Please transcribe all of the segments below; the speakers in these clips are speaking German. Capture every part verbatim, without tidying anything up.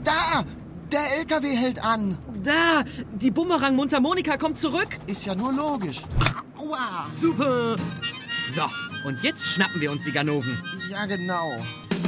Da! Der L K W hält an. Da! Die Bumerang-Mundharmonika kommt zurück. Ist ja nur logisch. Aua! Super! So, und jetzt schnappen wir uns die Ganoven. Ja, genau.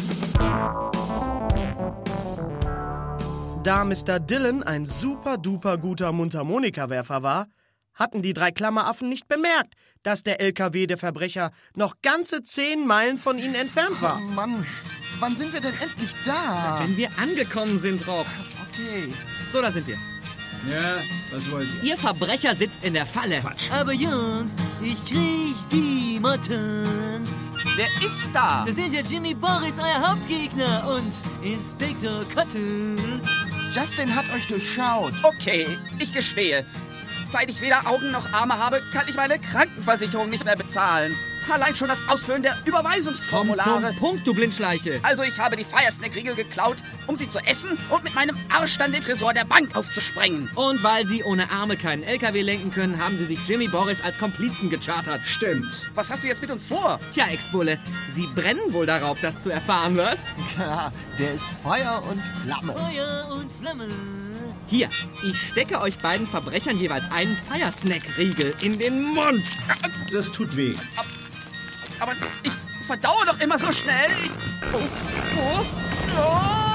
Da Mister Dillon ein super-duper guter Mundharmonikawerfer war, hatten die drei Klammeraffen nicht bemerkt, dass der L K W der Verbrecher noch ganze zehn Meilen von ihnen entfernt war. Oh Mann, wann sind wir denn endlich da? Wenn wir angekommen sind, Rob. Okay. So, da sind wir. Ja, was wollt ihr? Ihr Verbrecher sitzt in der Falle. Quatsch. Aber Jungs, ich krieg die Motten. Wer ist da? Das sind ja Jimmy Boris, euer Hauptgegner, und Inspektor Cotton. Justin hat euch durchschaut. Okay, ich gestehe. Seit ich weder Augen noch Arme habe, kann ich meine Krankenversicherung nicht mehr bezahlen. Allein schon das Ausfüllen der Komm Überweisungsformulare. zum Punkt, du Blindschleiche. Also ich habe die Firesnack-Riegel geklaut, um sie zu essen und mit meinem Arsch dann den Tresor der Bank aufzusprengen. Und weil sie ohne Arme keinen L K W lenken können, haben sie sich Jimmy Boris als Komplizen gechartert. Stimmt. Was hast du jetzt mit uns vor? Tja, Ex-Bulle, sie brennen wohl darauf, das zu erfahren, was? Ja, der ist Feuer und Flamme. Feuer und Flamme. Hier, ich stecke euch beiden Verbrechern jeweils einen Firesnack-Riegel in den Mund. Das tut weh. Aber ich verdaue doch immer so schnell. Ich, oh, oh, oh.